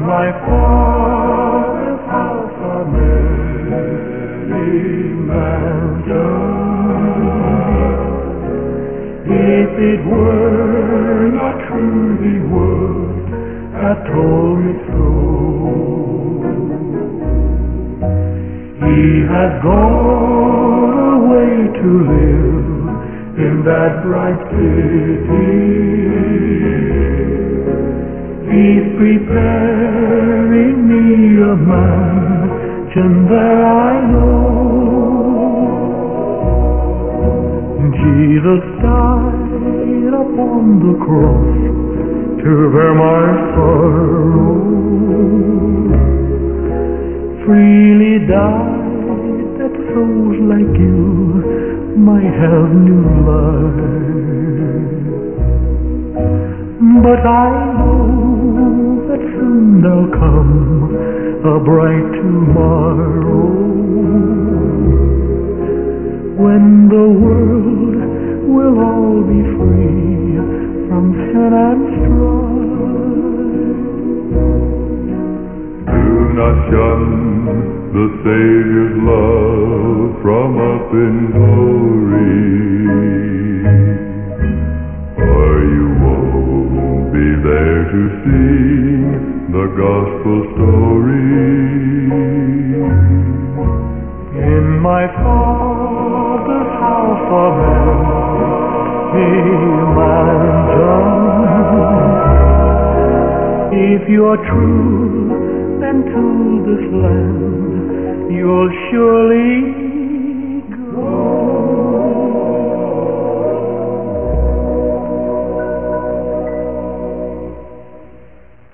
my father's house are many mansions. If it were not true, he would have told me so. He has gone away to live in that bright city. He's preparing me a mansion there, I know. Jesus died upon the cross to bear my sorrow. Freely died that souls like you might have new life. But I know that soon there'll come a bright tomorrow, when the world will all be free from sin and strife. Do not shun the Savior's love from up in glory, or you won't be there to see the gospel story. In my Father's house are many mansions. If you're true and to this land, you'll surely